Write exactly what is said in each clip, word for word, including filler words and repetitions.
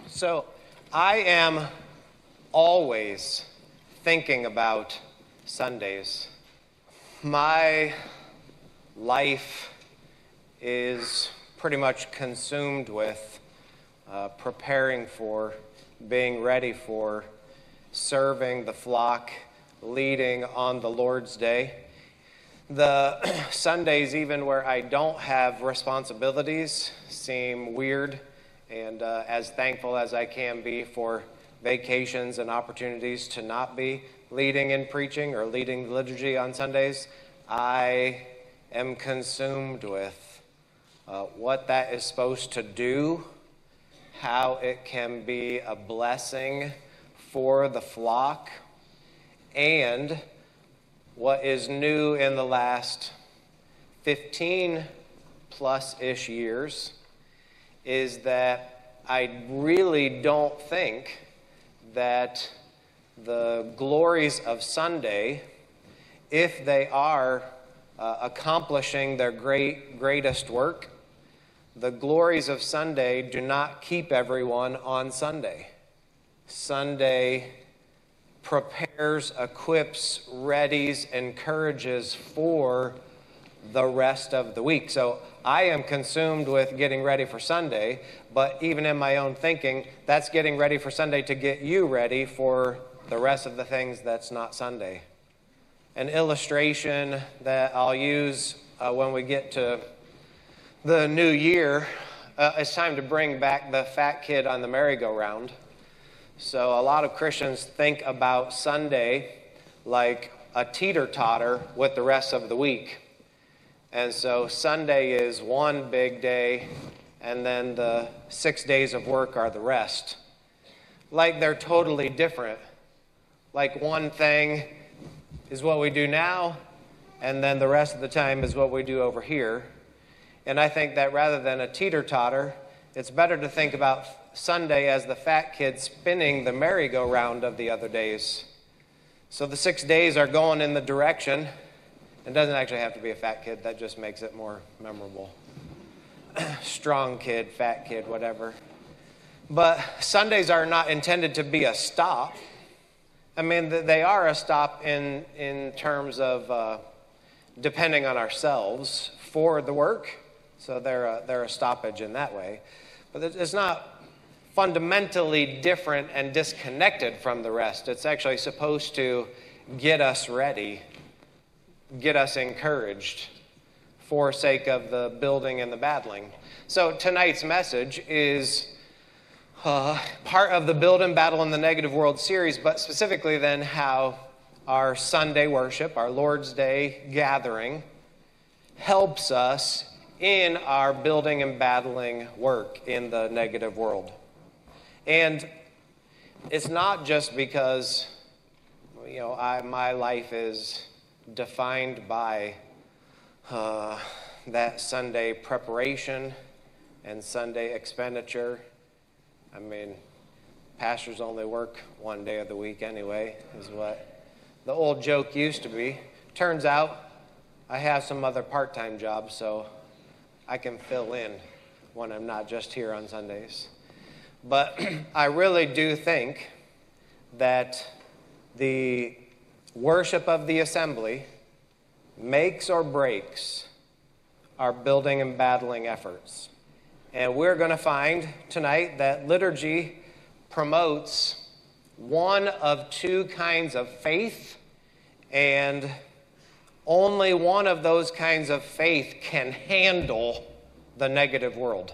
So I am always thinking about Sundays. My life is pretty much consumed with uh, preparing for, being ready for, serving the flock, leading on the Lord's Day. The Sundays, even where I don't have responsibilities, seem weird, and uh, as thankful as I can be for vacations and opportunities to not be leading in preaching or leading the liturgy on Sundays, I am consumed with uh, what that is supposed to do, how it can be a blessing for the flock, and what is new in the last fifteen plus-ish years is that I really don't think that the glories of Sunday, if they are uh, accomplishing their great greatest work, the glories of Sunday do not keep everyone on Sunday. Sunday prepares, equips, readies, encourages for the rest of the week. So I am consumed with getting ready for Sunday, but even in my own thinking, that's getting ready for Sunday to get you ready for the rest of the things that's not Sunday. An illustration that I'll use uh, when we get to the new year, uh, it's time to bring back the fat kid on the merry-go-round. So a lot of Christians think about Sunday like a teeter-totter with the rest of the week. And so Sunday is one big day, and then the six days of work are the rest. Like they're totally different. Like one thing is what we do now, and then the rest of the time is what we do over here. And I think that rather than a teeter-totter, it's better to think about Sunday as the fat kid spinning the merry-go-round of the other days. So the six days are going in the direction. It doesn't actually have to be a fat kid. That just makes it more memorable. Strong kid, fat kid, whatever. But Sundays are not intended to be a stop. I mean, they are a stop in, in terms of uh, depending on ourselves for the work. So they're a, they're a stoppage in that way. But it's not fundamentally different and disconnected from the rest. It's actually supposed to get us ready, get us encouraged for sake of the building and the battling. So tonight's message is uh, part of the Build and Battle in the Negative World series, but specifically then how our Sunday worship, our Lord's Day gathering, helps us in our building and battling work in the negative world. And it's not just because, you know, I, my life is defined by uh, that Sunday preparation and Sunday expenditure. I mean, pastors only work one day of the week anyway, is what the old joke used to be. Turns out I have some other part-time jobs, so I can fill in when I'm not just here on Sundays. But I really do think that the worship of the assembly makes or breaks our building and battling efforts. And we're going to find tonight that liturgy promotes one of two kinds of faith, and only one of those kinds of faith can handle the negative world.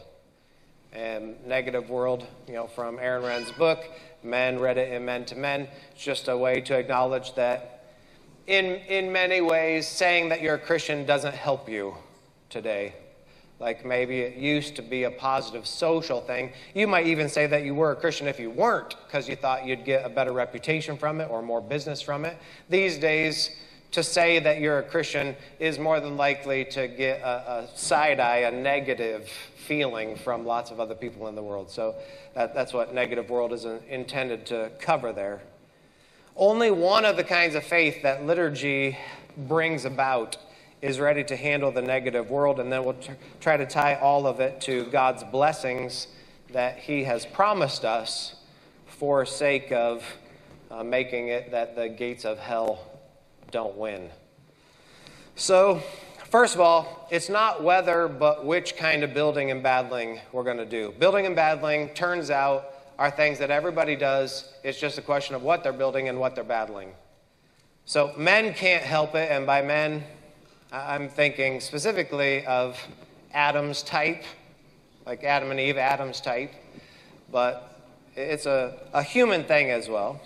And negative world, you know, from Aaron Rend's book, Men Read It in Men to Men. It's just a way to acknowledge that in, in many ways, saying that you're a Christian doesn't help you today. Like maybe it used to be a positive social thing. You might even say that you were a Christian if you weren't, because you thought you'd get a better reputation from it or more business from it. These days, to say that you're a Christian is more than likely to get a, a side eye, a negative feeling from lots of other people in the world. So that, that's what negative world is intended to cover there. Only one of the kinds of faith that liturgy brings about is ready to handle the negative world, and then we'll tr- try to tie all of it to God's blessings that he has promised us for sake of uh, making it that the gates of hell don't win. So, first of all, it's not whether but which kind of building and battling we're going to do. Building and battling, turns out, are things that everybody does. It's just a question of what they're building and what they're battling. So men can't help it, and by men, I'm thinking specifically of Adam's type, like Adam and Eve, Adam's type, but it's a, a human thing as well.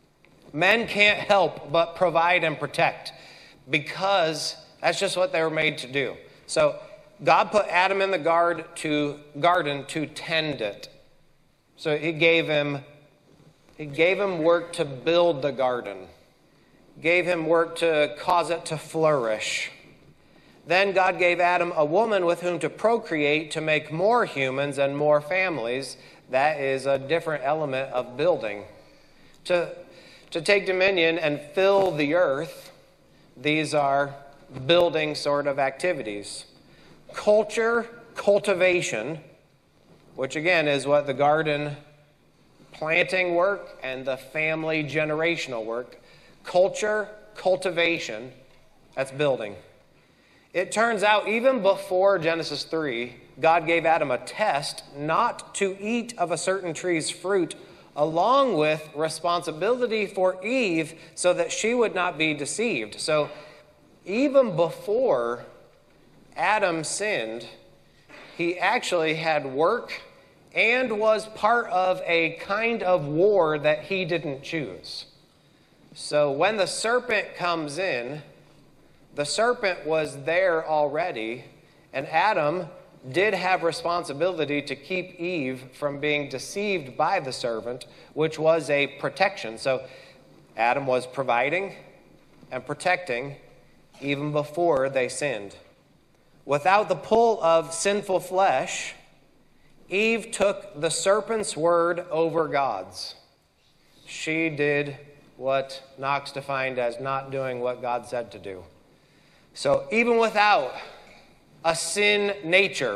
Men can't help but provide and protect because that's just what they were made to do. So God put Adam in the guard to, garden to tend it. So he gave him, he gave him work to build the garden, gave him work to cause it to flourish. Then God gave Adam a woman with whom to procreate, to make more humans and more families. That is a different element of building. To, to take dominion and fill the earth, these are building sort of activities. Culture, cultivation, which again is what the garden planting work and the family generational work. Culture, cultivation, that's building. It turns out even before Genesis three, God gave Adam a test not to eat of a certain tree's fruit, along with responsibility for Eve so that she would not be deceived. So even before Adam sinned, he actually had work and was part of a kind of war that he didn't choose. So when the serpent comes in, the serpent was there already, and Adam did have responsibility to keep Eve from being deceived by the serpent, which was a protection. So Adam was providing and protecting even before they sinned. Without the pull of sinful flesh, Eve took the serpent's word over God's. She did what Knox defined as not doing what God said to do. So even without a sin nature,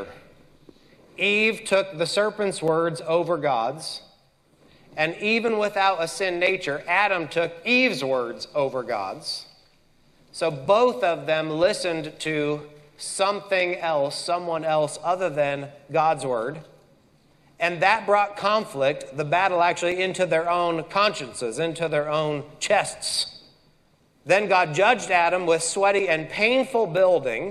Eve took the serpent's words over God's. And even without a sin nature, Adam took Eve's words over God's. So both of them listened to something else, someone else other than God's word. And that brought conflict, the battle actually, into their own consciences, into their own chests. Then God judged Adam with sweaty and painful building.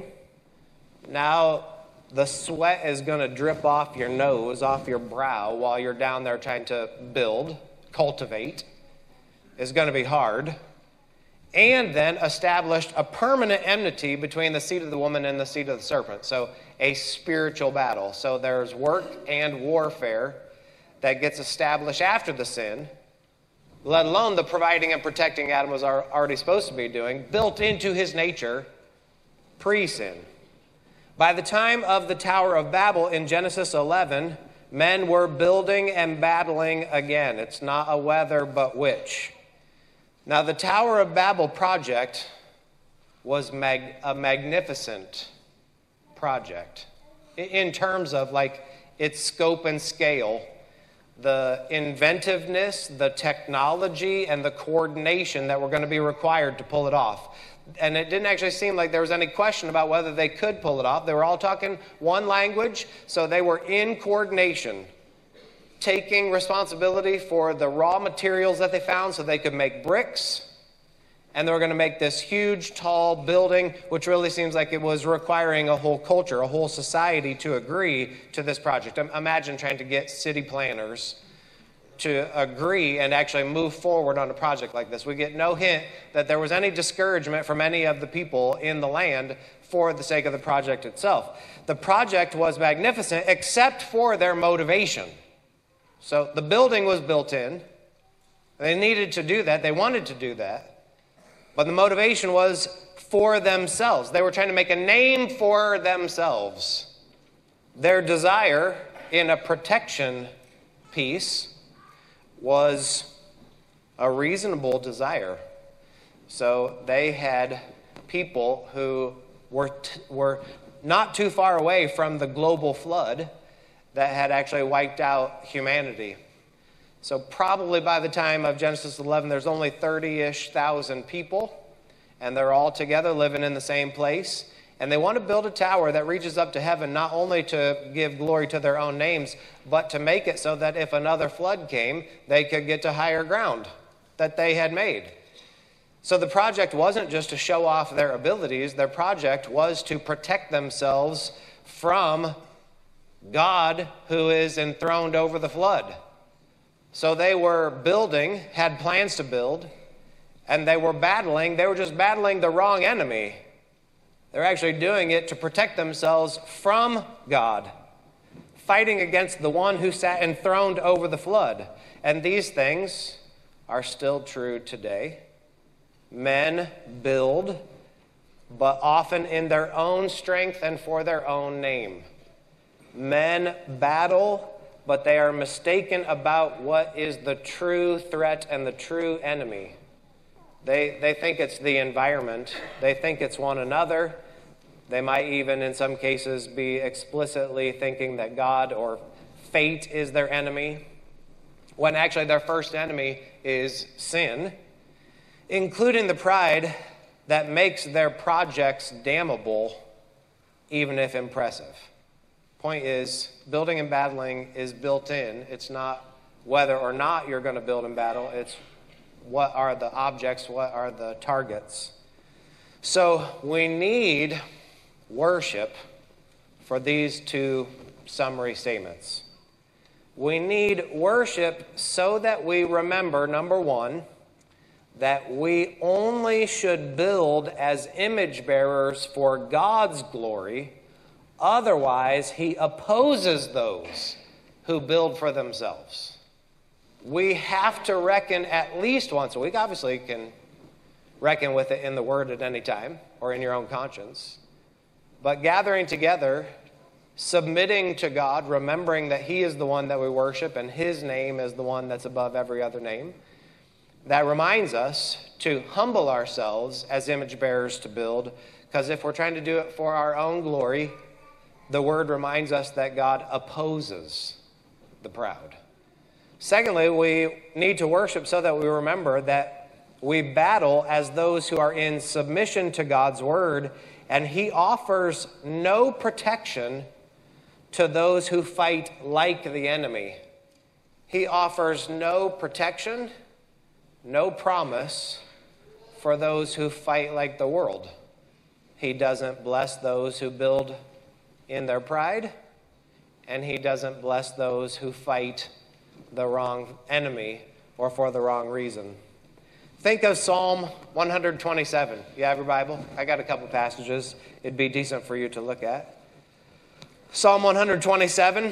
Now the sweat is going to drip off your nose, off your brow, while you're down there trying to build, cultivate. It's going to be hard. And then established a permanent enmity between the seed of the woman and the seed of the serpent. So a spiritual battle. So there's work and warfare that gets established after the sin, let alone the providing and protecting Adam was already supposed to be doing, built into his nature pre-sin. By the time of the Tower of Babel in Genesis eleven, men were building and battling again. It's not a whether but which. Now, the Tower of Babel project was mag- a magnificent project in terms of like its scope and scale, the inventiveness, the technology, and the coordination that were going to be required to pull it off. And it didn't actually seem like there was any question about whether they could pull it off. They were all talking one language, so they were in coordination, taking responsibility for the raw materials that they found so they could make bricks. And they were going to make this huge, tall building, which really seems like it was requiring a whole culture, a whole society to agree to this project. Imagine trying to get city planners to agree and actually move forward on a project like this. We get no hint that there was any discouragement from any of the people in the land for the sake of the project itself. The project was magnificent except for their motivation. So the building was built in. They needed to do that. They wanted to do that. But the motivation was for themselves. They were trying to make a name for themselves. Their desire in a protection piece was a reasonable desire. So they had people who were, t- were not too far away from the global flood that had actually wiped out humanity. So probably by the time of Genesis eleven, there's only thirty-ish thousand people, and they're all together living in the same place. And they want to build a tower that reaches up to heaven, not only to give glory to their own names, but to make it so that if another flood came, they could get to higher ground that they had made. So the project wasn't just to show off their abilities. Their project was to protect themselves from God, who is enthroned over the flood. So they were building, had plans to build, and they were battling. They were just battling the wrong enemy. They're actually doing it to protect themselves from God, fighting against the one who sat enthroned over the flood. And these things are still true today. Men build, but often in their own strength and for their own name. Men battle, but they are mistaken about what is the true threat and the true enemy. They, they think it's the environment. They think it's one another. They might even, in some cases, be explicitly thinking that God or fate is their enemy, when actually their first enemy is sin, including the pride that makes their projects damnable, even if impressive. Point is, building and battling is built in. It's not whether or not you're going to build and battle. It's what are the objects, what are the targets. So we need worship for these two summary statements. We need worship so that we remember, number one, that we only should build as image bearers for God's glory. Otherwise, he opposes those who build for themselves. We have to reckon at least once a week. Obviously, you can reckon with it in the Word at any time or in your own conscience. But gathering together, submitting to God, remembering that he is the one that we worship and his name is the one that's above every other name, that reminds us to humble ourselves as image bearers to build, because if we're trying to do it for our own glory, the Word reminds us that God opposes the proud. Secondly, we need to worship so that we remember that we battle as those who are in submission to God's Word, and he offers no protection to those who fight like the enemy. He offers no protection, no promise for those who fight like the world. He doesn't bless those who build in their pride, and he doesn't bless those who fight the wrong enemy or for the wrong reason. Think of Psalm one twenty-seven. You have your Bible? I got a couple passages it'd be decent for you to look at. Psalm one twenty-seven.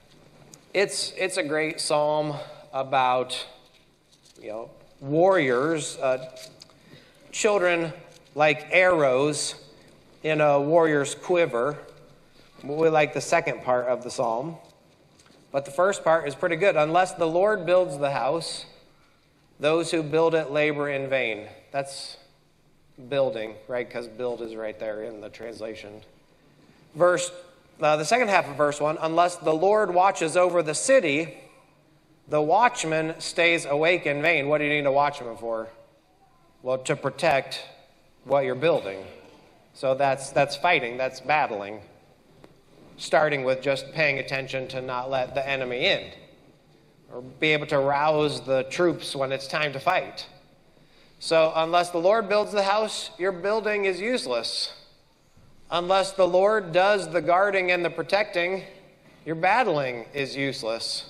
It's it's a great psalm about, you know, warriors, uh, children like arrows in a warrior's quiver. We like the second part of the psalm. But the first part is pretty good. Unless the Lord builds the house, those who build it labor in vain. That's building, right? Because build is right there in the translation. Verse, uh, the second half of verse one, unless the Lord watches over the city, the watchman stays awake in vain. What do you need a watchman for? Well, to protect what you're building. So that's that's fighting, that's battling. Starting with just paying attention to not let the enemy in. Or be able to rouse the troops when it's time to fight. So unless the Lord builds the house, your building is useless. Unless the Lord does the guarding and the protecting, your battling is useless.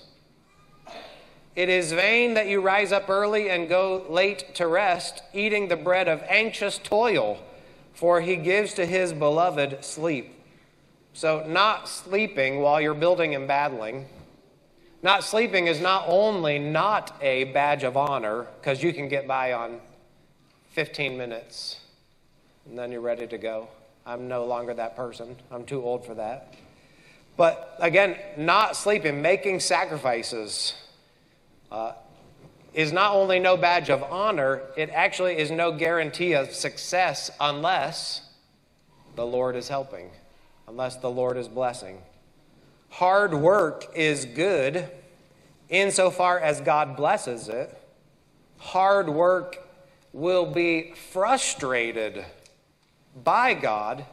It is vain that you rise up early and go late to rest, eating the bread of anxious toil, for he gives to his beloved sleep. So not sleeping while you're building and battling. Not sleeping is not only not a badge of honor, because you can get by on fifteen minutes, and then you're ready to go. I'm no longer that person. I'm too old for that. But again, not sleeping, making sacrifices, uh, is not only no badge of honor, it actually is no guarantee of success unless the Lord is helping, unless the Lord is blessing. Hard work is good insofar as God blesses it. Hard work will be frustrated by God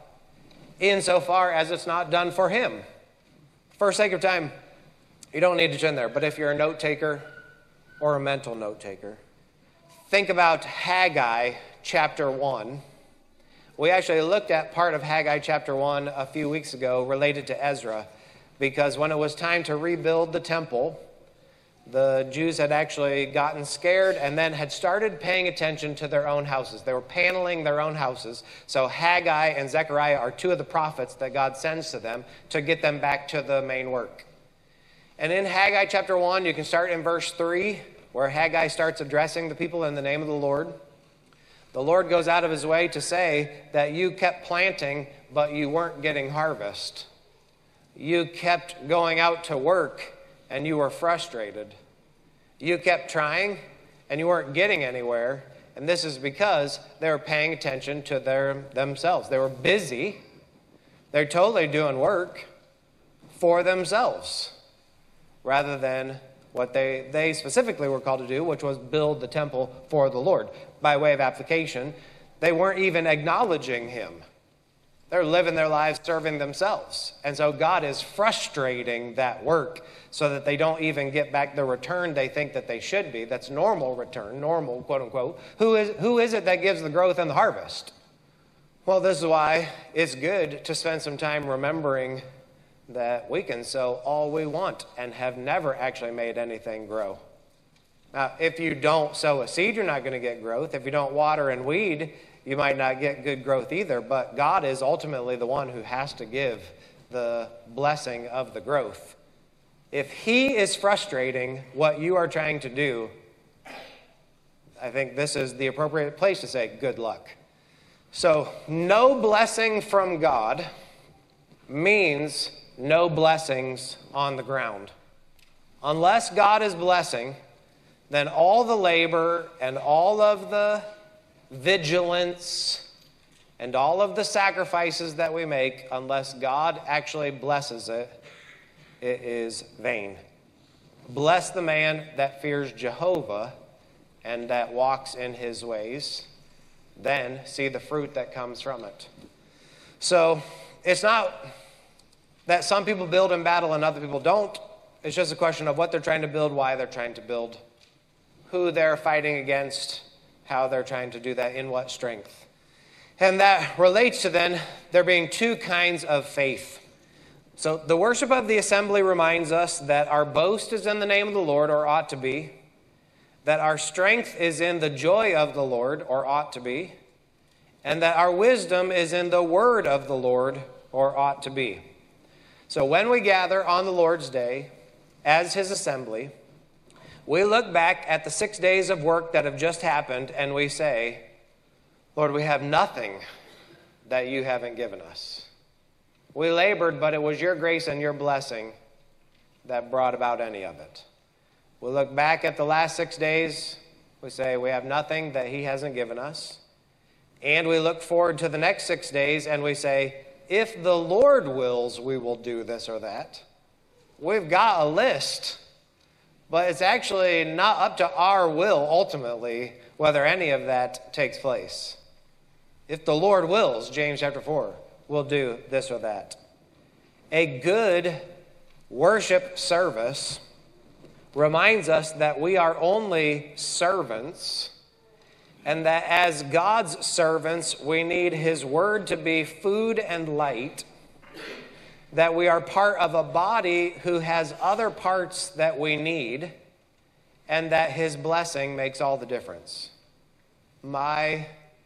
insofar as it's not done for him. For sake of time, you don't need to turn there, but if you're a note taker or a mental note taker, think about Haggai chapter one. We actually looked at part of Haggai chapter one a few weeks ago related to Ezra, because when it was time to rebuild the temple, the Jews had actually gotten scared and then had started paying attention to their own houses. They were paneling their own houses. So Haggai and Zechariah are two of the prophets that God sends to them to get them back to the main work. And in Haggai chapter one, you can start in verse three, where Haggai starts addressing the people in the name of the Lord. The Lord goes out of his way to say that you kept planting, but you weren't getting harvest. You kept going out to work, and you were frustrated. You kept trying, and you weren't getting anywhere. And this is because they were paying attention to their themselves. They were busy. They're totally doing work for themselves, rather than what they, they specifically were called to do, which was build the temple for the Lord. By way of application, they weren't even acknowledging him. They're living their lives serving themselves. And so God is frustrating that work so that they don't even get back the return they think that they should be. That's normal return, normal, quote unquote. Who is, who is it that gives the growth and the harvest? Well, this is why it's good to spend some time remembering that we can sow all we want and have never actually made anything grow. Now, if you don't sow a seed, you're not going to get growth. If you don't water and weed, you might not get good growth either, but God is ultimately the one who has to give the blessing of the growth. If he is frustrating what you are trying to do, I think this is the appropriate place to say good luck. So, no blessing from God means no blessings on the ground. Unless God is blessing, then all the labor and all of the vigilance and all of the sacrifices that we make, unless God actually blesses it, it is vain. Bless the man that fears Jehovah and that walks in his ways, then see the fruit that comes from it. So it's not that some people build in battle and other people don't. It's just a question of what they're trying to build, why they're trying to build, who they're fighting against, how they're trying to do that, in what strength. And that relates to then there being two kinds of faith. So the worship of the assembly reminds us that our boast is in the name of the Lord, or ought to be, that our strength is in the joy of the Lord, or ought to be, and that our wisdom is in the word of the Lord, or ought to be. So when we gather on the Lord's day as his assembly, we look back at the six days of work that have just happened and we say, Lord, we have nothing that you haven't given us. We labored, but it was your grace and your blessing that brought about any of it. We look back at the last six days, we say we have nothing that he hasn't given us. And we look forward to the next six days and we say, if the Lord wills, we will do this or that. We've got a list, but it's actually not up to our will ultimately whether any of that takes place. If the Lord wills, James chapter four, we'll do this or that. A good worship service reminds us that we are only servants, and that as God's servants, we need his word to be food and light, that we are part of a body who has other parts that we need, and that his blessing makes all the difference. My,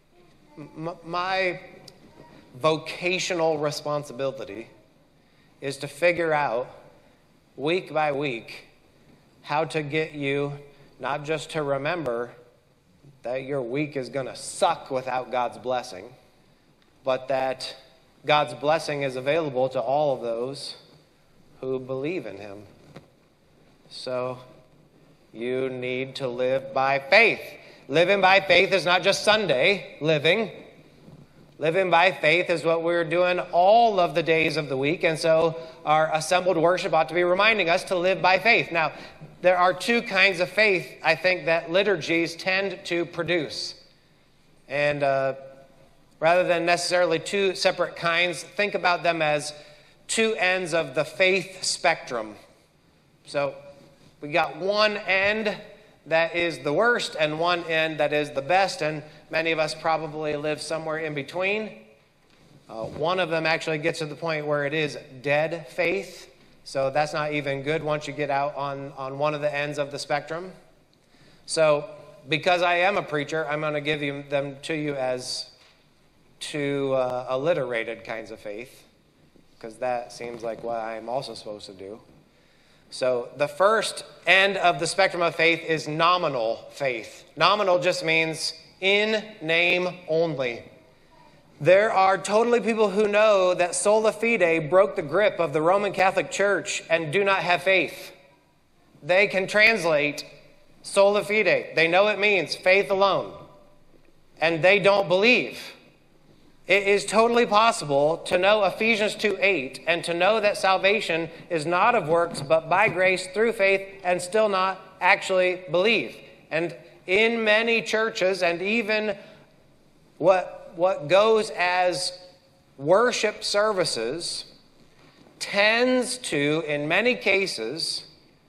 my vocational responsibility is to figure out week by week how to get you not just to remember that your week is going to suck without God's blessing, but that God's blessing is available to all of those who believe in him. So you need to live by faith. Living by faith is not just Sunday living. Living by faith is what we're doing all of the days of the week, and so our assembled worship ought to be reminding us to live by faith. Now, there are two kinds of faith, I think, that liturgies tend to produce. And uh, rather than necessarily two separate kinds, think about them as two ends of the faith spectrum. So we got one end that is the worst and one end that is the best, and many of us probably live somewhere in between. Uh, one of them actually gets to the point where it is dead faith, so that's not even good once you get out on, on one of the ends of the spectrum. So because I am a preacher, I'm going to give you, them to you as two uh, alliterated kinds of faith, because that seems like what I'm also supposed to do. So the first end of the spectrum of faith is nominal faith. Nominal just means in name only. There are totally people who know that sola fide broke the grip of the Roman Catholic Church and do not have faith. They can translate sola fide. They know it means faith alone. And they don't believe. It is totally possible to know Ephesians two eight and to know that salvation is not of works but by grace through faith and still not actually believe. And in many churches and even what, what goes as worship services tends to, in many cases,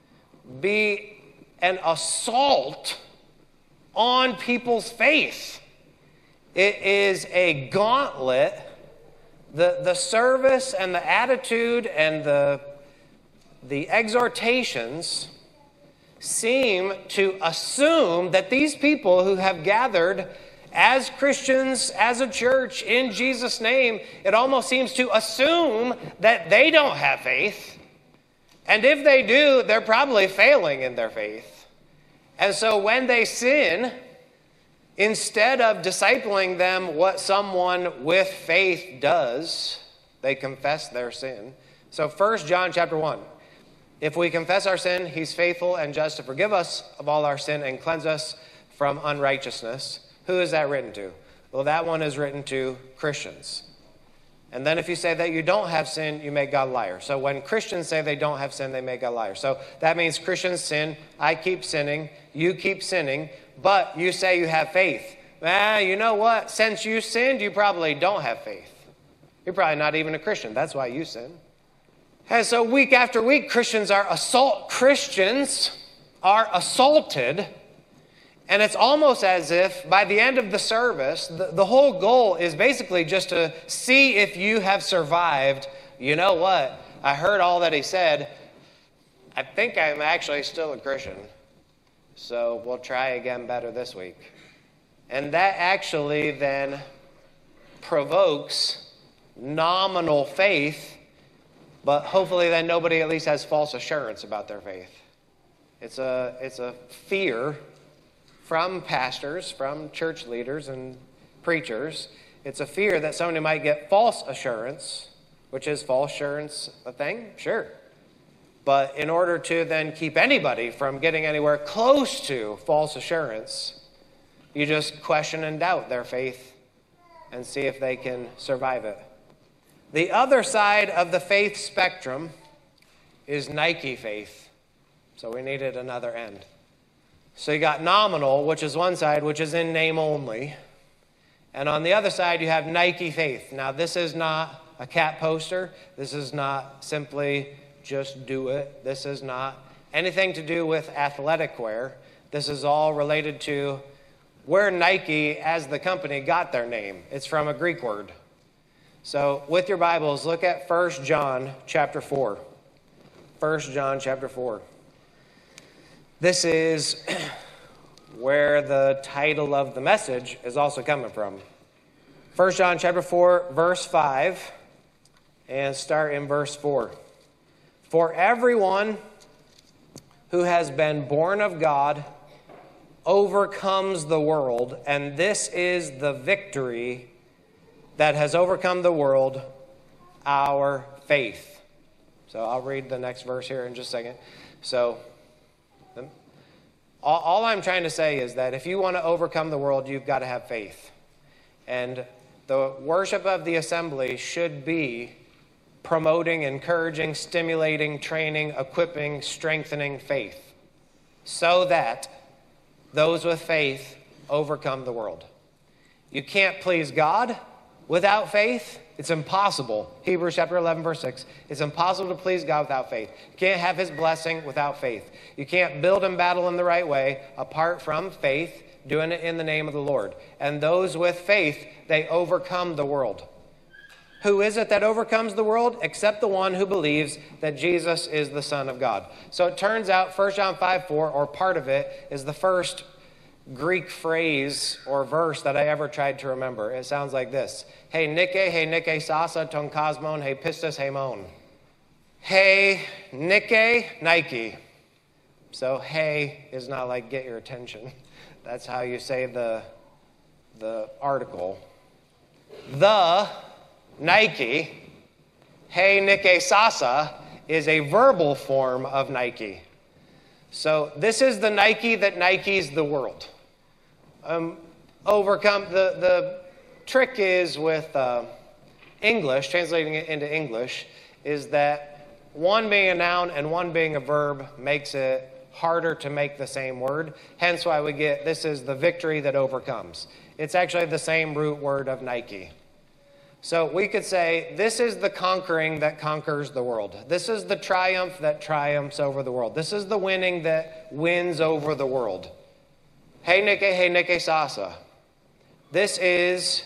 be an assault on people's faith. It is a gauntlet. The, the service and the attitude and the, the exhortations seem to assume that these people who have gathered as Christians, as a church, in Jesus' name, it almost seems to assume that they don't have faith. And if they do, they're probably failing in their faith. And so when they sin, instead of discipling them what someone with faith does, they confess their sin. So First John chapter one. If we confess our sin, he's faithful and just to forgive us of all our sin and cleanse us from unrighteousness. Who is that written to? Well, that one is written to Christians. And then if you say that you don't have sin, you make God a liar. So when Christians say they don't have sin, they make God a liar. So that means Christians sin, I keep sinning, you keep sinning, but you say you have faith. Ah, you know what? Since you sinned, you probably don't have faith. You're probably not even a Christian. That's why you sin. And so week after week, Christians are assault. Christians are assaulted. And it's almost as if by the end of the service, the, the whole goal is basically just to see if you have survived. You know what? I heard all that he said. I think I'm actually still a Christian. So we'll try again better this week. And that actually then provokes nominal faith, but hopefully then nobody at least has false assurance about their faith. It's a, it's a fear from pastors, from church leaders and preachers. It's a fear that somebody might get false assurance, which is false assurance a thing? Sure. But in order to then keep anybody from getting anywhere close to false assurance, you just question and doubt their faith and see if they can survive it. The other side of the faith spectrum is Nike faith. So we needed another end. So you got nominal, which is one side, which is in name only. And on the other side, you have Nike faith. Now, this is not a cat poster. This is not simply just do it. This is not anything to do with athletic wear. This is all related to where Nike, as the company, got their name. It's from a Greek word. So with your Bibles, look at First John chapter four. First John chapter four. This is where the title of the message is also coming from. First John chapter four, verse five, and start in verse four. For everyone who has been born of God overcomes the world, and this is the victory that has overcome the world, our faith. So I'll read the next verse here in just a second. So all, all I'm trying to say is that if you want to overcome the world, you've got to have faith. And The worship of the assembly should be promoting, encouraging, stimulating, training, equipping, strengthening faith, so that those with faith overcome the world. You can't please God without faith. It's impossible. Hebrews chapter eleven, verse six. It's impossible to please God without faith. You can't have his blessing without faith. You can't build and battle in the right way apart from faith, doing it in the name of the Lord. And those with faith, they overcome the world. Who is it that overcomes the world? Except the one who believes that Jesus is the Son of God. So it turns out First John five four, or part of it, is the first Greek phrase or verse that I ever tried to remember. It sounds like this. Hey Nike, hey Nike Sasa, ton cosmon, hey pistis, hey mon. Hey Nike, Nike. So hey is not like get your attention. That's how you say the, the article. The Nike, hey Nike Sasa, is a verbal form of Nike. So this is the Nike that Nikes the world. Um, overcome, the, the trick is with uh, English, translating it into English, is that one being a noun and one being a verb makes it harder to make the same word. Hence why we get, this is the victory that overcomes. It's actually the same root word of Nike. So we could say, this is the conquering that conquers the world. This is the triumph that triumphs over the world. This is the winning that wins over the world. Hey Nike, hey Nike Sasa. This is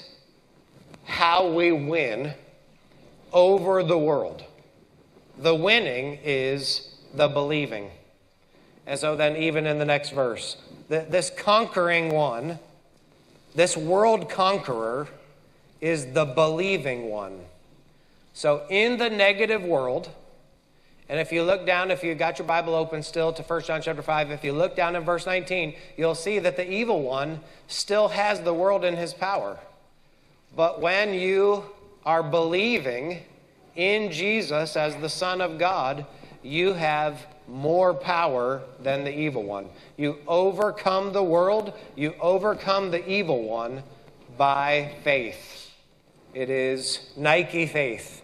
how we win over the world. The winning is the believing. And so then even in the next verse, this conquering one, this world conqueror, is the believing one. So in the negative world, and if you look down, if you got your Bible open still to First John chapter five, if you look down in verse nineteen, you'll see that the evil one still has the world in his power. But when you are believing in Jesus as the Son of God, you have more power than the evil one. You overcome the world, you overcome the evil one by faith. It is Nike faith.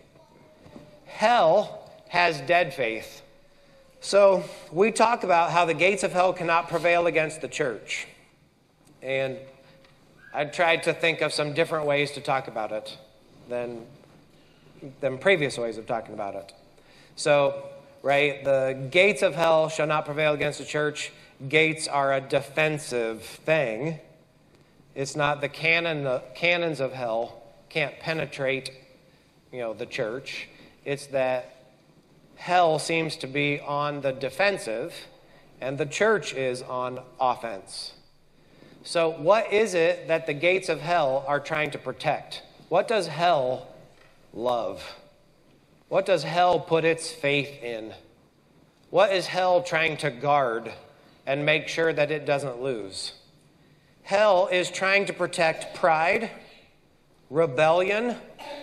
Hell has dead faith. So we talk about how the gates of hell cannot prevail against the church. And I tried to think of some different ways to talk about it than, than previous ways of talking about it. So, right, the gates of hell shall not prevail against the church. Gates are a defensive thing. It's not the cannon, the cannons of hell can't penetrate, you know, the church. It's that hell seems to be on the defensive, and the church is on offense. So what is it that the gates of hell are trying to protect? What does hell love? What does hell put its faith in? What is hell trying to guard and make sure that it doesn't lose? Hell is trying to protect pride, rebellion,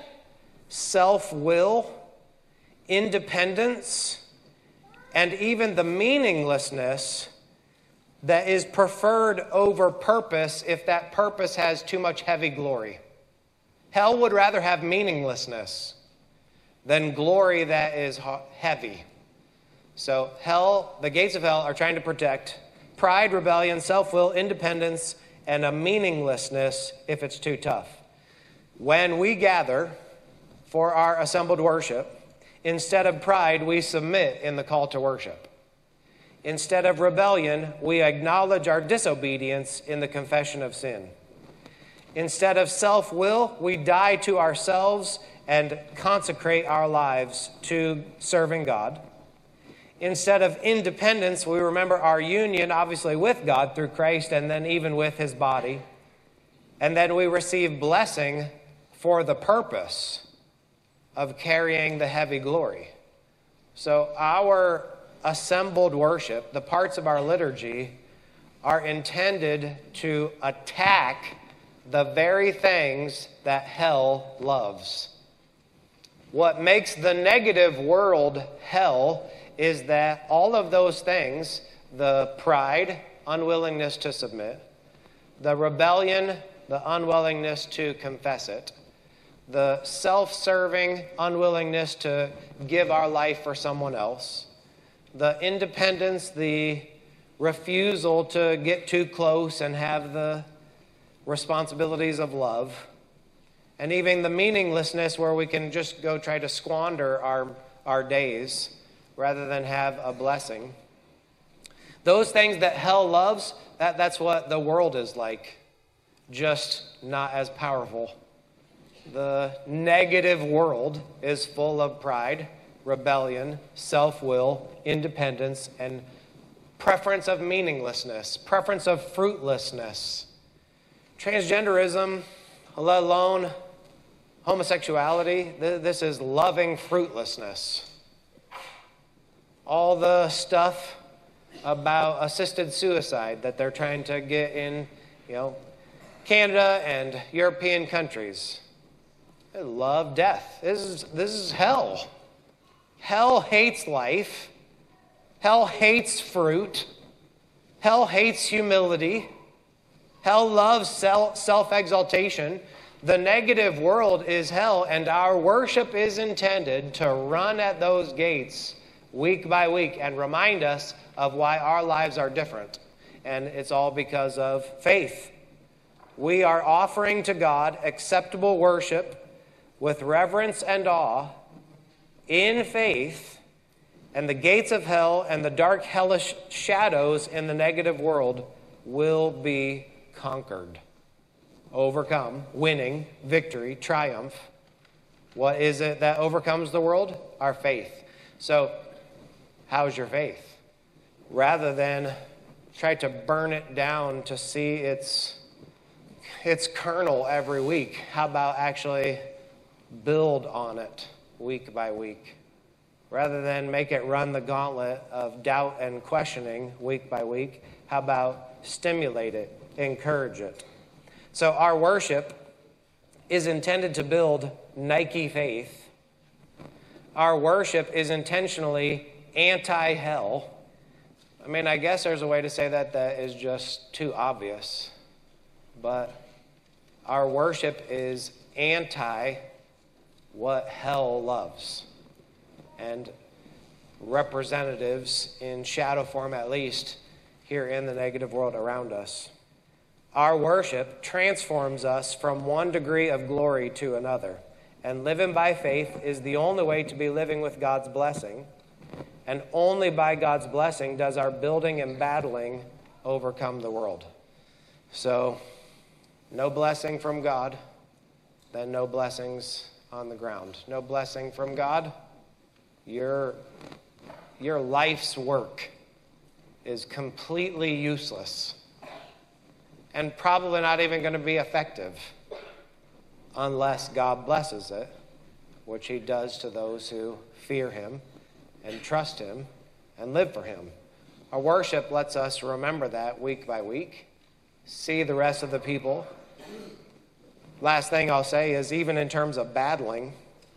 self-will, independence, and even the meaninglessness that is preferred over purpose if that purpose has too much heavy glory. Hell would rather have meaninglessness than glory that is heavy. So hell, the gates of hell are trying to protect pride, rebellion, self-will, independence, and a meaninglessness if it's too tough. When we gather for our assembled worship, instead of pride, we submit in the call to worship. Instead of rebellion, we acknowledge our disobedience in the confession of sin. Instead of self-will, we die to ourselves and consecrate our lives to serving God. Instead of independence, we remember our union, obviously, with God through Christ and then even with his body. And then we receive blessing for the purpose of carrying the heavy glory. So our assembled worship, the parts of our liturgy, are intended to attack the very things that hell loves. What makes the negative world hell is that all of those things, the pride, unwillingness to submit, the rebellion, the unwillingness to confess it, the self-serving unwillingness to give our life for someone else, the independence, the refusal to get too close and have the responsibilities of love, and even the meaninglessness where we can just go try to squander our, our days rather than have a blessing. Those things that hell loves, that, that's what the world is like, just not as powerful. The negative world is full of pride, rebellion, self-will, independence, and preference of meaninglessness, preference of fruitlessness. Transgenderism, let alone homosexuality, this is loving fruitlessness. All the stuff about assisted suicide that they're trying to get in, you know, Canada and European countries. They love death. This is, this is hell. Hell hates life. Hell hates fruit. Hell hates humility. Hell loves self-exaltation. The negative world is hell, and our worship is intended to run at those gates week by week and remind us of why our lives are different. And it's all because of faith. We are offering to God acceptable worship with reverence and awe in faith, and the gates of hell and the dark hellish shadows in the negative world will be conquered, overcome, winning, victory, triumph. What is it that overcomes the world? Our faith. So, how's your faith? Rather than try to burn it down to see its, its kernel every week, how about actually build on it week by week? Rather than make it run the gauntlet of doubt and questioning week by week, how about stimulate it, encourage it? So our worship is intended to build Nike faith. Our worship is intentionally anti-hell. I mean, I guess there's a way to say that that is just too obvious. But our worship is anti what hell loves. And representatives in shadow form, at least, here in the negative world around us. Our worship transforms us from one degree of glory to another. And living by faith is the only way to be living with God's blessing. And only by God's blessing does our building and battling overcome the world. So, no blessing from God, then no blessings on the ground. No blessing from God, your, your life's work is completely useless and probably not even going to be effective unless God blesses it, which he does to those who fear him and trust him and live for him. Our worship lets us remember that week by week, see the rest of the people. Last thing I'll say is, even in terms of battling,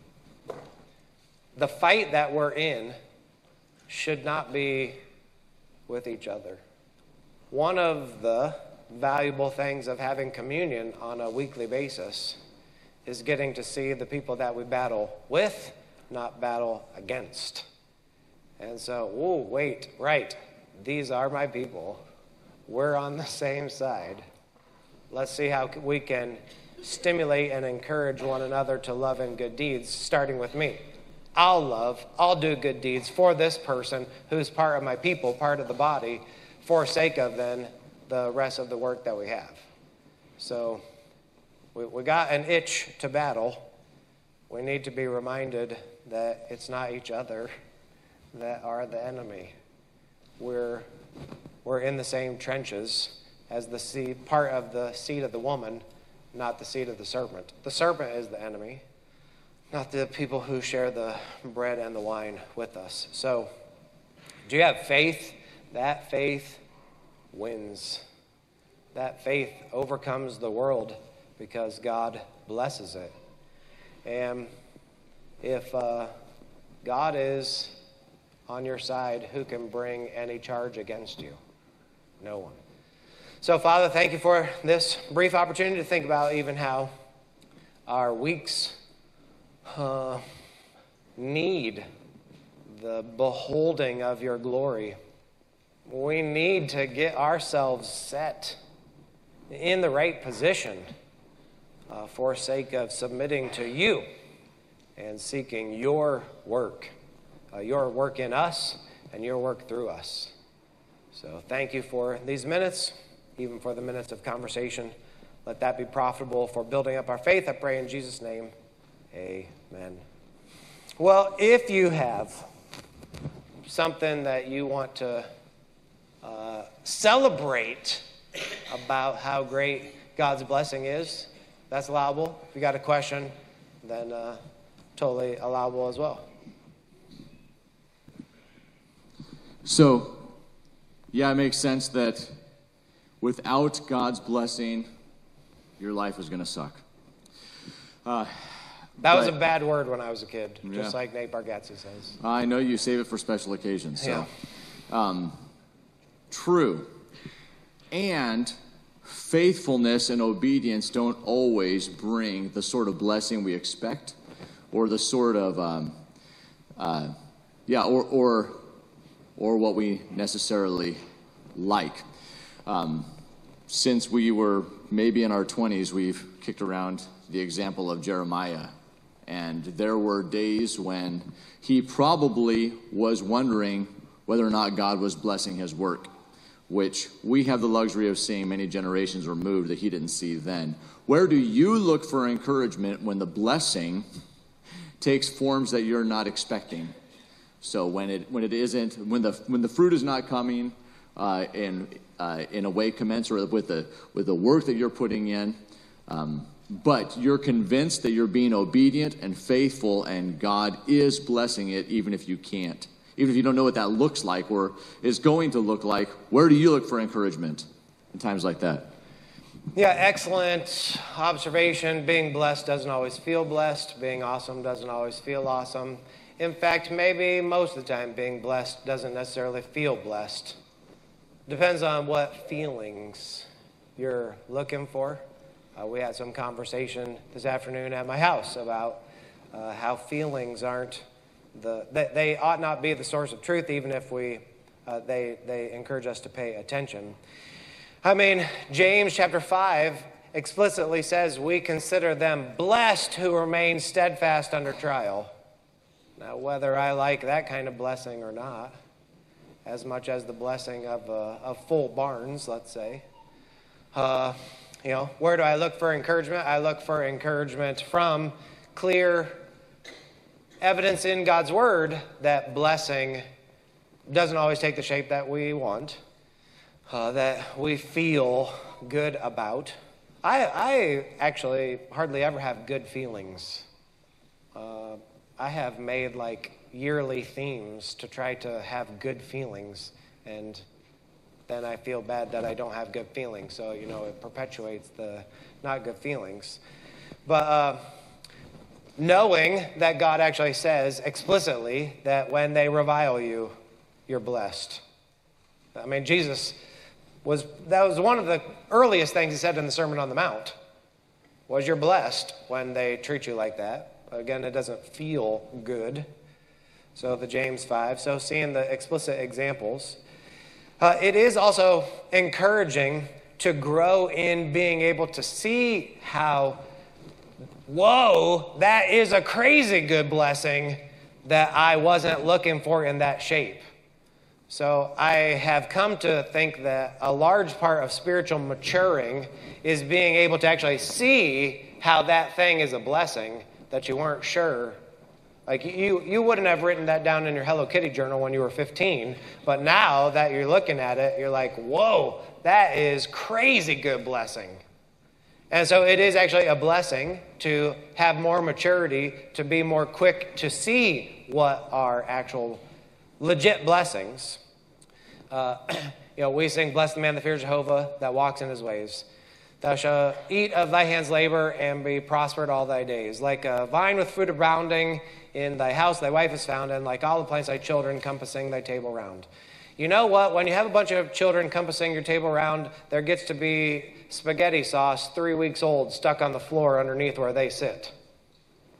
the fight that we're in should not be with each other. One of the valuable things of having communion on a weekly basis is getting to see the people that we battle with, not battle against. And so, whoa, wait, right, these are my people. We're on the same side. Let's see how we can stimulate and encourage one another to love and good deeds, starting with me. I'll love, I'll do good deeds for this person who's part of my people, part of the body, for sake of then the rest of the work that we have. So we, we got an itch to battle. We need to be reminded that it's not each other that are the enemy. We're, we're in the same trenches as the seed, part of the seed of the woman, not the seed of the serpent. The serpent is the enemy, not the people who share the bread and the wine with us. So, do you have faith? That faith wins. That faith overcomes the world because God blesses it. And if uh, God is on your side, who can bring any charge against you? No one. So, Father, thank you for this brief opportunity to think about even how our weeks uh, need the beholding of your glory. We need to get ourselves set in the right position uh, for sake of submitting to you and seeking your work, uh, your work in us and your work through us. So thank you for these minutes, even for the minutes of conversation. Let that be profitable for building up our faith. I pray in Jesus' name, amen. Well, if you have something that you want to uh, celebrate about how great God's blessing is, that's allowable. If you got a question, then uh, totally allowable as well. So, yeah, it makes sense that without God's blessing, your life is going to suck. Uh, that but, was a bad word when I was a kid, yeah. just like Nate Bargatze says. I know you save it for special occasions. So. Yeah. Um, true. And faithfulness and obedience don't always bring the sort of blessing we expect, or the sort of, um, uh, yeah, or, or, or what we necessarily like. Um, since we were maybe in our twenties, we've kicked around the example of Jeremiah. And there were days when he probably was wondering whether or not God was blessing his work, which we have the luxury of seeing many generations removed that he didn't see then. Where do you look for encouragement when the blessing takes forms that you're not expecting? So when it when it isn't, when the when the fruit is not coming uh, in uh, in a way commensurate with the with the work that you're putting in, um, but you're convinced that you're being obedient and faithful, and God is blessing it, even if you can't. Even if you don't know what that looks like or is going to look like, where do you look for encouragement in times like that? Yeah, excellent observation. Being blessed doesn't always feel blessed. Being awesome doesn't always feel awesome. In fact, maybe most of the time being blessed doesn't necessarily feel blessed. Depends on what feelings you're looking for. Uh, we had some conversation this afternoon at my house about uh, how feelings aren't the they, they ought not be the source of truth, even if we uh, they they encourage us to pay attention. I mean, James chapter five explicitly says we consider them blessed who remain steadfast under trial. Now, whether I like that kind of blessing or not, as much as the blessing of uh, of full barns, let's say. Uh, You know, where do I look for encouragement? I look for encouragement from clear evidence in God's Word that blessing doesn't always take the shape that we want, uh, that we feel good about. I, I actually hardly ever have good feelings. Uh, I have made like yearly themes to try to have good feelings, and then I feel bad that I don't have good feelings. So, you know, it perpetuates the not good feelings. But uh, knowing that God actually says explicitly that when they revile you, you're blessed. I mean, Jesus was, that was one of the earliest things he said in the Sermon on the Mount, was you're blessed when they treat you like that. Again, it doesn't feel good. So the James five, so seeing the explicit examples. Uh, it is also encouraging to grow in being able to see how, whoa, that is a crazy good blessing that I wasn't looking for in that shape. So I have come to think that a large part of spiritual maturing is being able to actually see how that thing is a blessing that you weren't sure. Like, you, you wouldn't have written that down in your Hello Kitty journal when you were fifteen, but now that you're looking at it, you're like, whoa, that is crazy good blessing. And so it is actually a blessing to have more maturity, to be more quick to see what are actual legit blessings. Uh, you know, we sing, bless the man that fears Jehovah, that walks in his ways. Thou shalt eat of thy hand's labor and be prospered all thy days. Like a vine with fruit abounding in thy house, thy wife is found, and like all the plants thy children compassing thy table round. You know what? When you have a bunch of children compassing your table round, there gets to be spaghetti sauce three weeks old stuck on the floor underneath where they sit.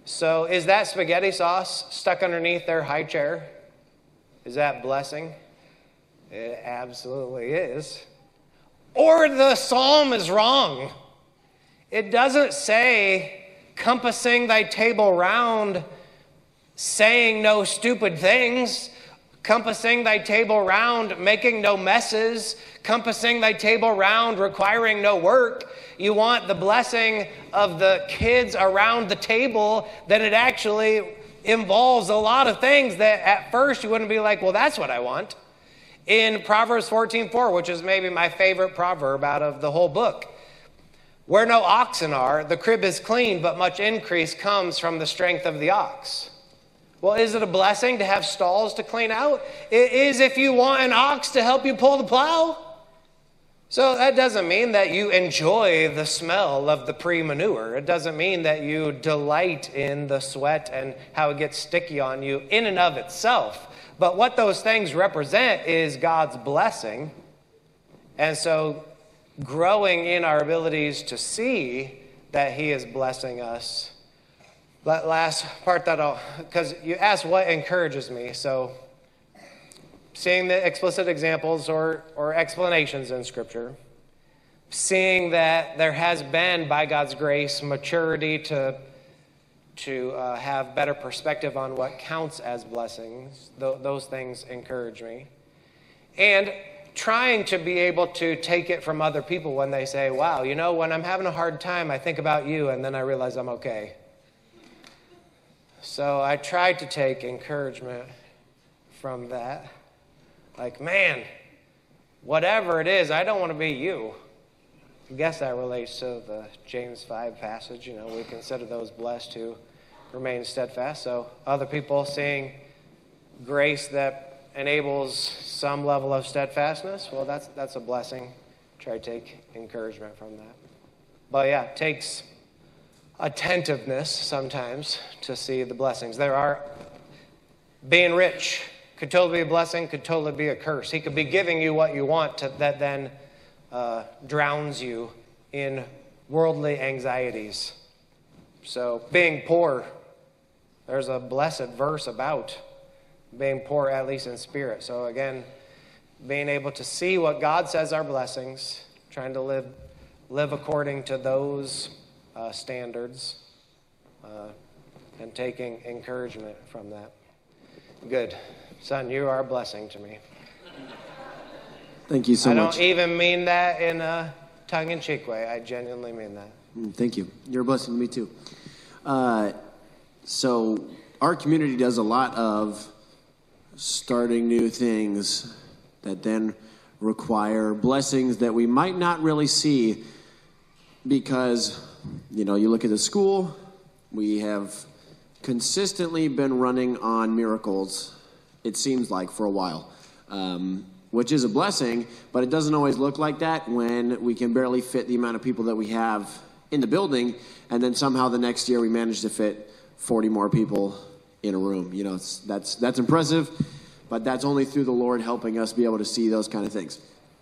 So is that spaghetti sauce stuck underneath their high chair? Is that blessing? It absolutely is. Or the psalm is wrong. It doesn't say, compassing thy table round, saying no stupid things, compassing thy table round, making no messes, compassing thy table round, requiring no work. You want the blessing of the kids around the table, then it actually involves a lot of things that at first you wouldn't be like, well, that's what I want. In Proverbs fourteen four, which is maybe my favorite proverb out of the whole book, where no oxen are, the crib is clean, but much increase comes from the strength of the ox. Well, is it a blessing to have stalls to clean out? It is if you want an ox to help you pull the plow. So that doesn't mean that you enjoy the smell of the pre-manure. It doesn't mean that you delight in the sweat and how it gets sticky on you in and of itself. But what those things represent is God's blessing. And so growing in our abilities to see that he is blessing us. That last part that I'll, because you asked what encourages me. So seeing the explicit examples or, or explanations in Scripture, seeing that there has been, by God's grace, maturity to, to uh, have better perspective on what counts as blessings, th- those things encourage me. And trying to be able to take it from other people when they say, wow, you know, when I'm having a hard time, I think about you, and then I realize I'm okay. So I tried to take encouragement from that. Like, man, whatever it is, I don't want to be you. I guess that relates to the James five passage. You know, we consider those blessed who remain steadfast. So other people seeing grace that enables some level of steadfastness, well, that's that's a blessing. Try to take encouragement from that. But yeah, it takes attentiveness sometimes to see the blessings. There are, being rich could totally be a blessing, could totally be a curse. He could be giving you what you want to, that then uh, drowns you in worldly anxieties. So being poor, there's a blessed verse about being poor, at least in spirit. So again, being able to see what God says are blessings, trying to live live according to those uh, standards, uh, and taking encouragement from that. Good. Son, you are a blessing to me. Thank you so I much. don't even mean that in a tongue-in-cheek way. I genuinely mean that. Mm, Thank you. You're a blessing to me too. Uh, so our community does a lot of starting new things that then require blessings that we might not really see because, you know, you look at the school, we have consistently been running on miracles, it seems like, for a while, um, which is a blessing, but it doesn't always look like that when we can barely fit the amount of people that we have in the building, and then somehow the next year we manage to fit forty more people in a room. You know, it's, that's that's impressive, but that's only through the Lord helping us be able to see those kind of things.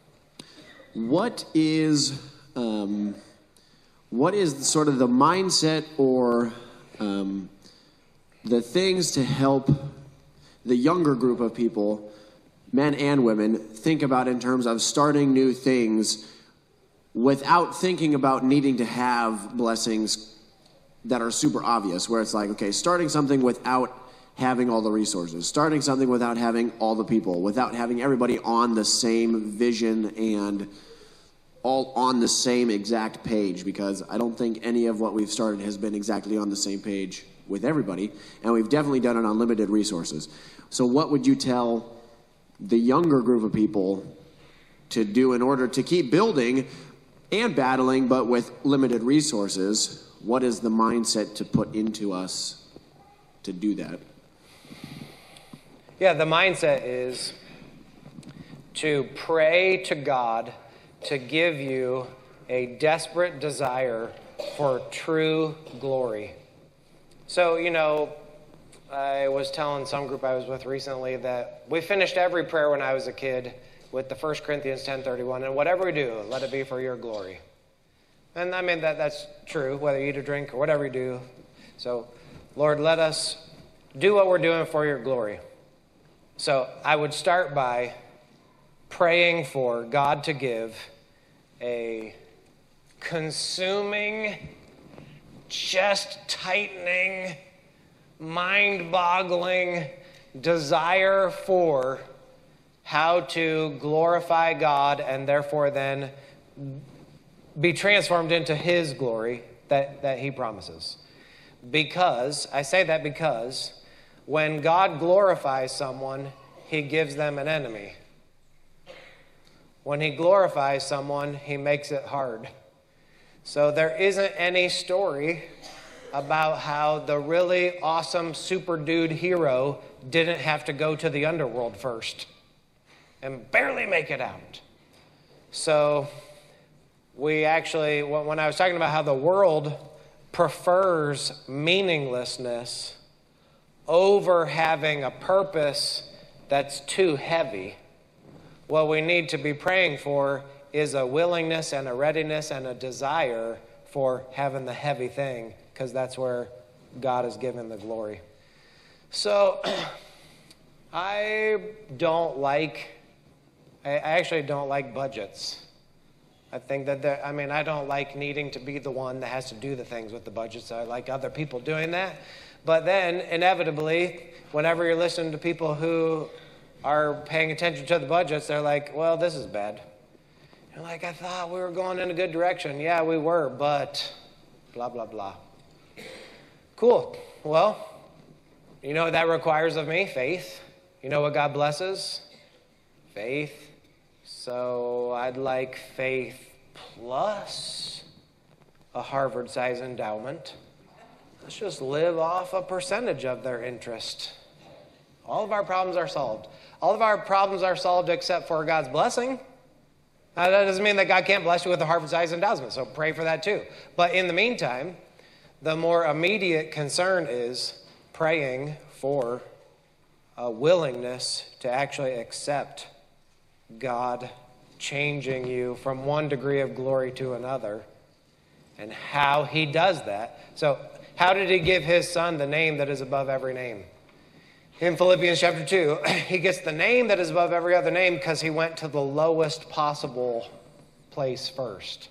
What is um, what is sort of the mindset or um, the things to help the younger group of people, men and women, think about in terms of starting new things without thinking about needing to have blessings that are super obvious, where it's like, okay, starting something without having all the resources, starting something without having all the people, without having everybody on the same vision and all on the same exact page, because I don't think any of what we've started has been exactly on the same page with everybody, and we've definitely done it on limited resources. So what would you tell the younger group of people to do in order to keep building and battling, but with limited resources? What is the mindset to put into us to do that? Yeah, the mindset is to pray to God to give you a desperate desire for true glory. So, you know, I was telling some group I was with recently that we finished every prayer when I was a kid with the First Corinthians ten thirty-one, and whatever we do, let it be for your glory. And I mean, that that's true, whether you eat or drink or whatever you do. So Lord, let us do what we're doing for your glory. So I would start by praying for God to give a consuming, chest-tightening, mind-boggling desire for how to glorify God and therefore then be transformed into his glory that, that he promises. Because, I say that because when God glorifies someone, he gives them an enemy. When he glorifies someone, he makes it hard. So there isn't any story about how the really awesome super dude hero didn't have to go to the underworld first and barely make it out. So we actually, when I was talking about how the world prefers meaninglessness over having a purpose that's too heavy, what we need to be praying for is a willingness and a readiness and a desire for having the heavy thing, because that's where God is given the glory. So I don't like, I actually don't like budgets. I think that, there, I mean, I don't like needing to be the one that has to do the things with the budgets. I like other people doing that. But then, inevitably, whenever you're listening to people who are paying attention to the budgets, they're like, well, this is bad. You're like, I thought we were going in a good direction. Yeah, we were, but blah, blah, blah. Cool. Well, you know what that requires of me? Faith. You know what God blesses? Faith. So I'd like faith plus a Harvard-sized endowment. Let's just live off a percentage of their interest. All of our problems are solved. All of our problems are solved except for God's blessing. Now, that doesn't mean that God can't bless you with a Harvard-sized endowment, so pray for that too. But in the meantime, the more immediate concern is praying for a willingness to actually accept God changing you from one degree of glory to another, and how he does that. So how did he give his son the name that is above every name? In Philippians chapter two, he gets the name that is above every other name because he went to the lowest possible place first.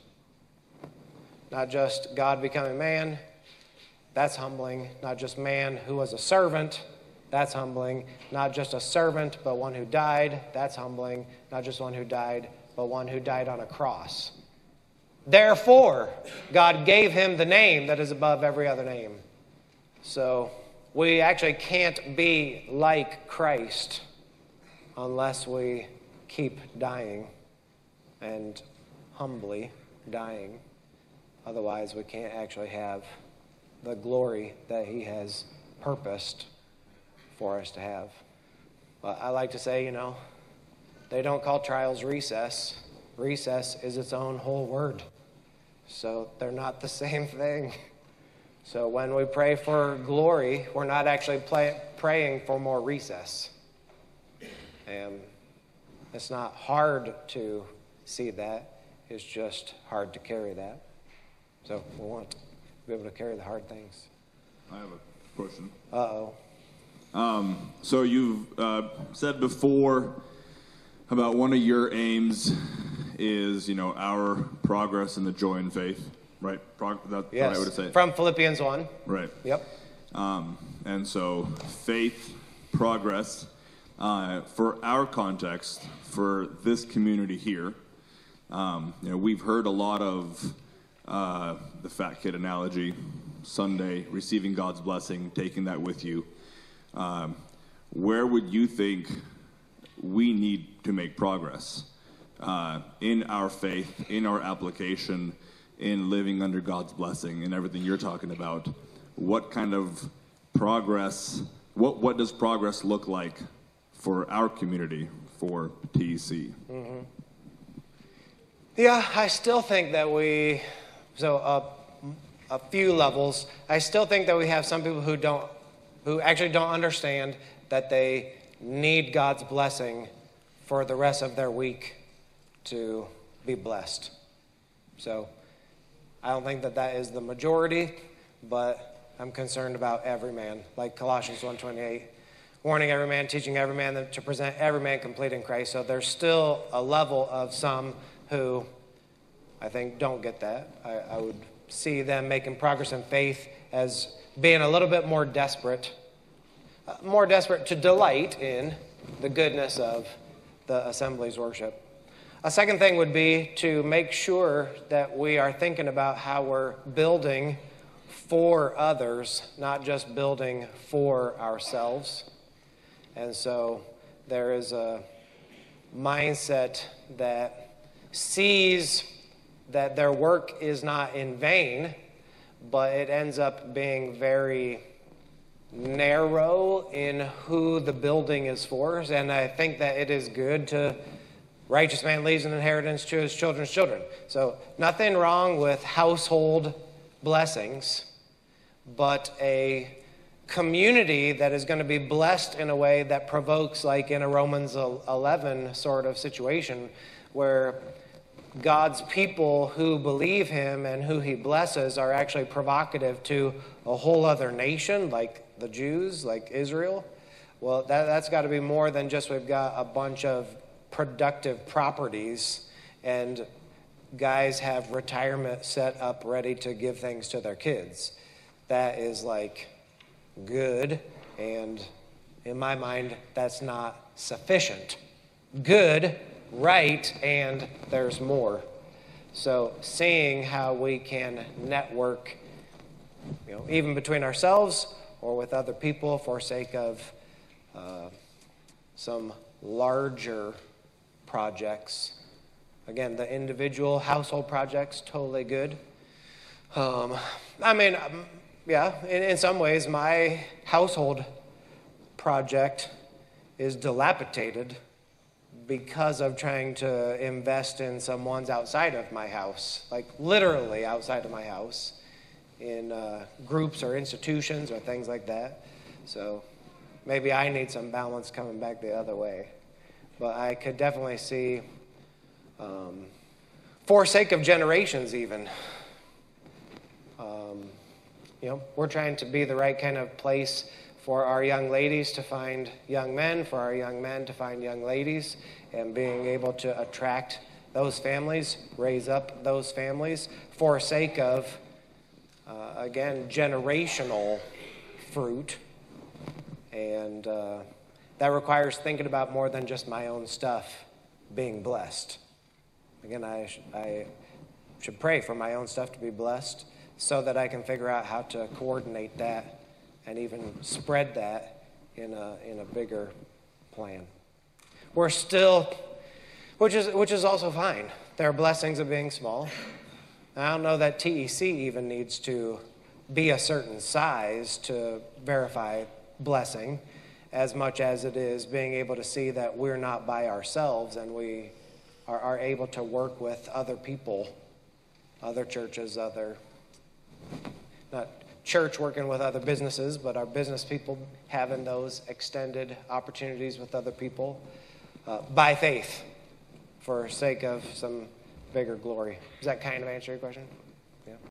Not just God becoming man, that's humbling. Not just man who was a servant, that's humbling. Not just a servant, but one who died, that's humbling. Not just one who died, but one who died on a cross. Therefore, God gave him the name that is above every other name. So we actually can't be like Christ unless we keep dying and humbly dying. Otherwise, we can't actually have the glory that he has purposed for us to have. But I like to say, you know, they don't call trials recess. Recess is its own whole word. So they're not the same thing. So when we pray for glory, we're not actually play, praying for more recess. And it's not hard to see that. It's just hard to carry that. So we want to be able to carry the hard things. I have a question. Uh-oh. Um, so you've uh, said before about one of your aims is, you know, our progress in the joy and faith, right? Prog- that's Yes. what I would say. From Philippians one. Right. Yep. Um, and so faith, progress, uh, for our context, for this community here, um, you know, we've heard a lot of uh, the fat kid analogy, Sunday, receiving God's blessing, taking that with you. Um, where would you think we need to make progress uh, in our faith, in our application, in living under God's blessing and everything you're talking about? What kind of progress, what, what does progress look like for our community, for T E C? Mm-hmm. Yeah, I still think that we, so uh, a few levels, I still think that we have some people who don't, who actually don't understand that they need God's blessing for the rest of their week to be blessed. So I don't think that that is the majority, but I'm concerned about every man, like Colossians one twenty-eight, warning every man, teaching every man to present every man complete in Christ. So there's still a level of some who I think don't get that. I, I would see them making progress in faith as being a little bit more desperate, uh, more desperate to delight in the goodness of the assembly's worship. A second thing would be to make sure that we are thinking about how we're building for others, not just building for ourselves. And so there is a mindset that sees that their work is not in vain, but it ends up being very narrow in who the building is for. And I think that it is good to righteous man leaves an inheritance to his children's children. So nothing wrong with household blessings, but a community that is going to be blessed in a way that provokes, like in a Romans eleven sort of situation, where God's people who believe him and who he blesses are actually provocative to a whole other nation, like the Jews, like Israel. Well, that, that's got to be more than just we've got a bunch of productive properties and guys have retirement set up ready to give things to their kids. That is like good, and in my mind, that's not sufficient. Good, right, and there's more. So seeing how we can network, you know, even between ourselves or with other people for sake of uh, some larger projects. Again, the individual household projects, totally good. Um, I mean, um, yeah, in, in some ways, my household project is dilapidated because of trying to invest in some ones outside of my house, like literally outside of my house, in uh, groups or institutions or things like that. So maybe I need some balance coming back the other way. But I could definitely see, um, for sake of generations even, um, you know, we're trying to be the right kind of place for our young ladies to find young men, for our young men to find young ladies, and being able to attract those families, raise up those families for sake of, uh, again, generational fruit. And uh, that requires thinking about more than just my own stuff being blessed. Again, I, sh- I should pray for my own stuff to be blessed so that I can figure out how to coordinate that and even spread that in a in a bigger plan. We're still, which is which is also fine. There are blessings of being small. I don't know that T E C even needs to be a certain size to verify blessing, as much as it is being able to see that we're not by ourselves and we are, are able to work with other people, other churches, other, not church working with other businesses, but our business people having those extended opportunities with other people uh, by faith for sake of some bigger glory. Does that kind of answer your question?